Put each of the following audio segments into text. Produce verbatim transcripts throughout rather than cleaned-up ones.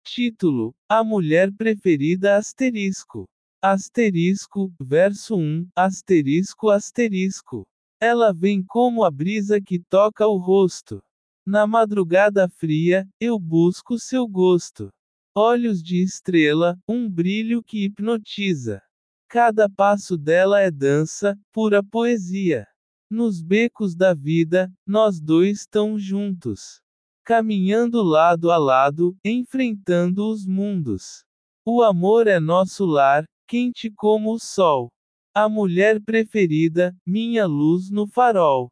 Título: A Mulher Preferida asterisco. Asterisco, verso um, asterisco asterisco. Ela vem como a brisa que toca o rosto. Na madrugada fria, eu busco seu gosto. Olhos de estrela, um brilho que hipnotiza. Cada passo dela é dança, pura poesia. Nos becos da vida, nós dois tão juntos. Caminhando lado a lado, enfrentando os mundos. O amor é nosso lar, quente como o sol. A mulher preferida, minha luz no farol.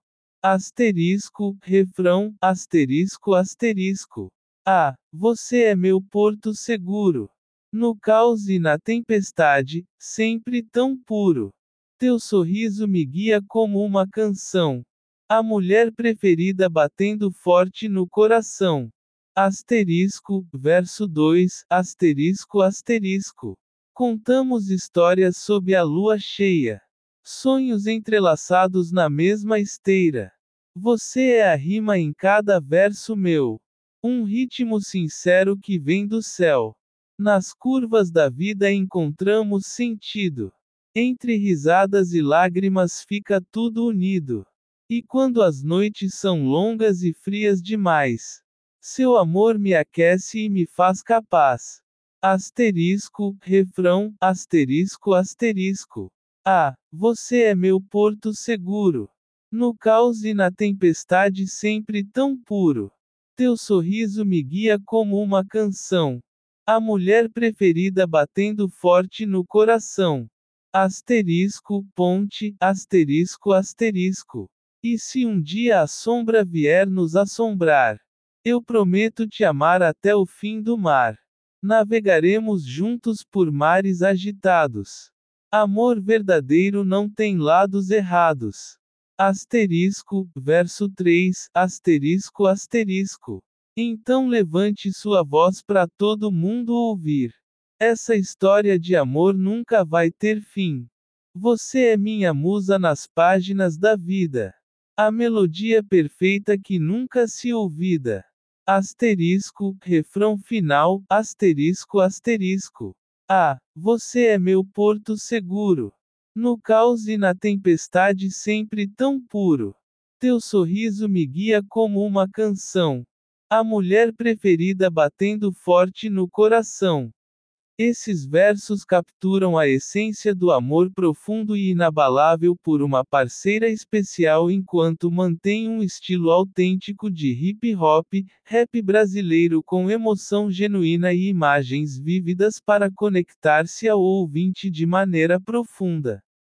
Asterisco, refrão, asterisco asterisco. Ah, você é meu porto seguro. No caos e na tempestade, sempre tão puro. Teu sorriso me guia como uma canção. A mulher preferida batendo forte no coração. Asterisco, verso dois, asterisco asterisco. Contamos histórias sob a lua cheia. Sonhos entrelaçados na mesma esteira. Você é a rima em cada verso meu. Um ritmo sincero que vem do céu. Nas curvas da vida encontramos sentido. Entre risadas e lágrimas fica tudo unido. E quando as noites são longas e frias demais, seu amor me aquece e me faz capaz. Asterisco, refrão, asterisco asterisco. Ah, você é meu porto seguro. No caos e na tempestade sempre tão puro. Teu sorriso me guia como uma canção. A mulher preferida batendo forte no coração. Asterisco, ponte, asterisco asterisco. E se um dia a sombra vier nos assombrar? Eu prometo te amar até o fim do mar. Navegaremos juntos por mares agitados. Amor verdadeiro não tem lados errados. Asterisco, verso três, asterisco asterisco. Então levante sua voz para todo mundo ouvir. Essa história de amor nunca vai ter fim. Você é minha musa nas páginas da vida. A melodia perfeita que nunca se ouvida. Asterisco, refrão final, asterisco asterisco. Ah, você é meu porto seguro. No caos e na tempestade sempre tão puro. Teu sorriso me guia como uma canção. A mulher preferida batendo forte no coração. Esses versos capturam a essência do amor profundo e inabalável por uma parceira especial enquanto mantém um estilo autêntico de hip hop, rap brasileiro com emoção genuína e imagens vívidas para conectar-se ao ouvinte de maneira profunda.